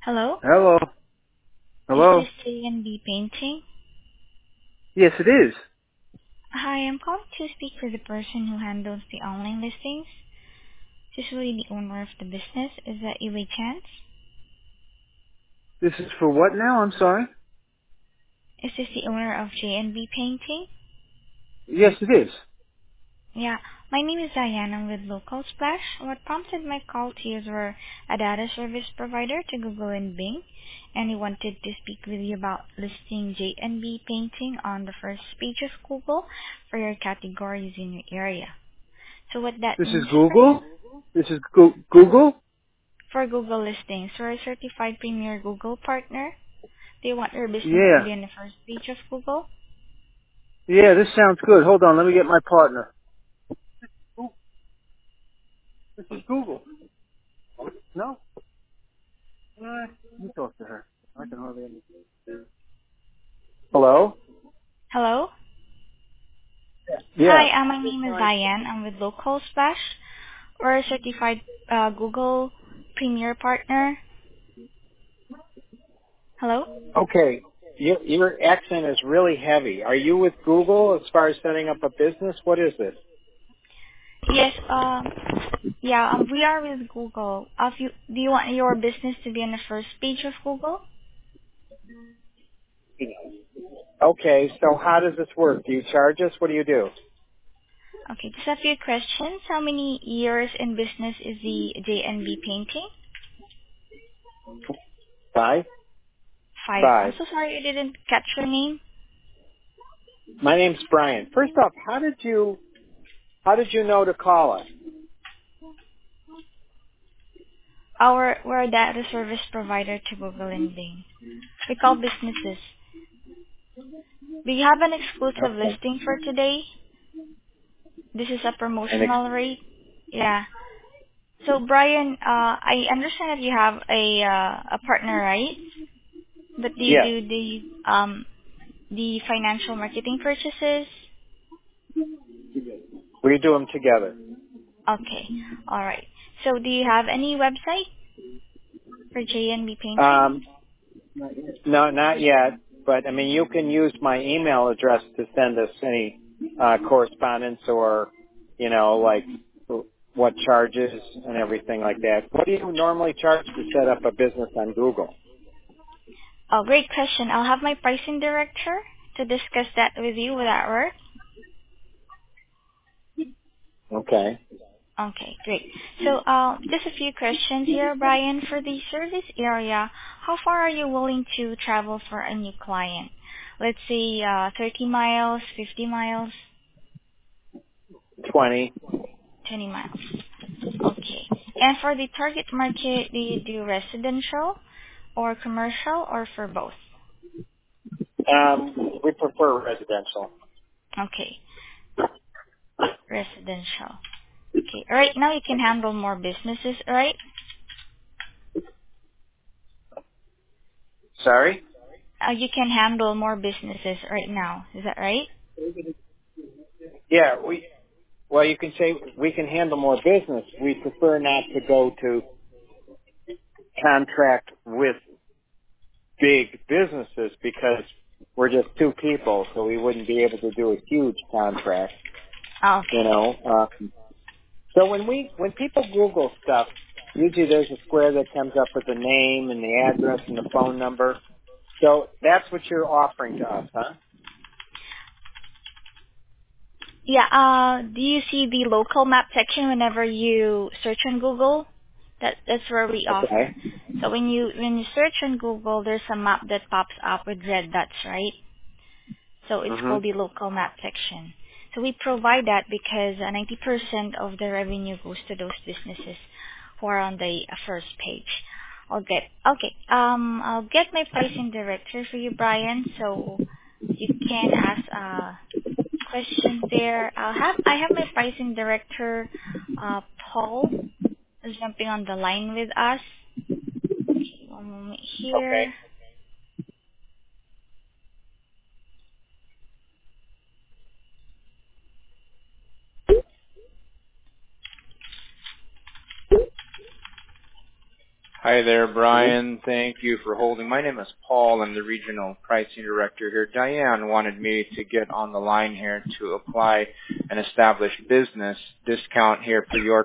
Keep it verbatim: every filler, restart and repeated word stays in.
Hello? Hello. Is Hello. this J and B Painting? Yes, it is. Hi, I'm calling to speak with the person who handles the online listings. This is really the owner of the business. Is that you by chance? This is for what now? I'm sorry. Is this the owner of J and B Painting? Yes, it is. Yeah, my name is Diane. I'm with Local Splash. What prompted my call to you is we're a data service provider to Google and Bing, and we wanted to speak with you about listing J and B Painting on the first page of Google for your categories in your area. So what that This is means for you, Google. This is Go- Google. for Google listings, we're a certified premier Google partner. Do you want your business to Yeah. be on the first page of Google? Yeah, this sounds good. Hold on. Let me get my partner. This is Google. No? Uh, you talk to her. I can hardly understand. Hello? Hello? Yeah. Hi, uh, my name is Diane. I'm with Local Splash. We're a certified uh, Google Premier partner. Hello? Okay. Your, your accent is really heavy. Are you with Google as far as setting up a business? What is this? Yes, um, yeah, um, we are with Google. Uh, if you, do you want your business to be on the first page of Google? Okay, so how does this work? Do you charge us? What do you do? Okay, just a few questions. How many years in business is the J N B Painting? Five? Five. I'm Five. so sorry I didn't catch your name. My name's Brian. First off, how did you how did you know to call us? Our, we're a data service provider to Google and Bing. We call businesses. Do you have an exclusive Okay. listing for today? This is a And ex- promotional rate. Yeah. So Brian, uh, I understand that you have a uh, a partner, right? But do you yes, do the um the financial marketing purchases? we do them together. Okay. All right. So do you have any website for J and B Painting? Um, no, not yet. But I mean, you can use my email address to send us any uh, correspondence or, you know, like what charges and everything like that. What do you normally charge to set up a business on Google? Oh, great question. I'll have my pricing director to discuss that with you. Will that work? Okay. Okay, great. So, uh, just a few questions here, Brian. For the service area, how far are you willing to travel for a new client? Let's say, uh, thirty miles, fifty miles, Twenty. twenty miles. Okay. And for the target market, do you do residential or commercial or for both? Um, we prefer residential. Okay, residential. Okay. All right, now you can handle more businesses, all right? Sorry? Uh, you can handle more businesses right now. Is that right? Yeah, we well, you can say we can handle more business. We prefer not to go to contract with big businesses because we're just two people, so we wouldn't be able to do a huge contract, you Okay. know. Um, so when we when people Google stuff, usually there's a square that comes up with the name and the address and the phone number. So that's what you're offering to us, huh? Yeah, uh, do you see the local map section whenever you search on Google? That that's where we offer. Okay. So when you when you search on Google, there's a map that pops up with red dots, right? So it's Mhm. called the local map section. So we provide that because uh, ninety percent of the revenue goes to those businesses who are on the uh, first page. I'll get okay. Um, I'll get my pricing director for you, Brian. So you can ask uh question there. I'll have I have my pricing director, uh, Paul, is jumping on the line with us. Okay, one moment Okay. here. Hi there, Brian. Thank you for holding. My name is Paul. I'm the Regional Pricing Director here. Diane wanted me to get on the line here to apply an established business discount here for your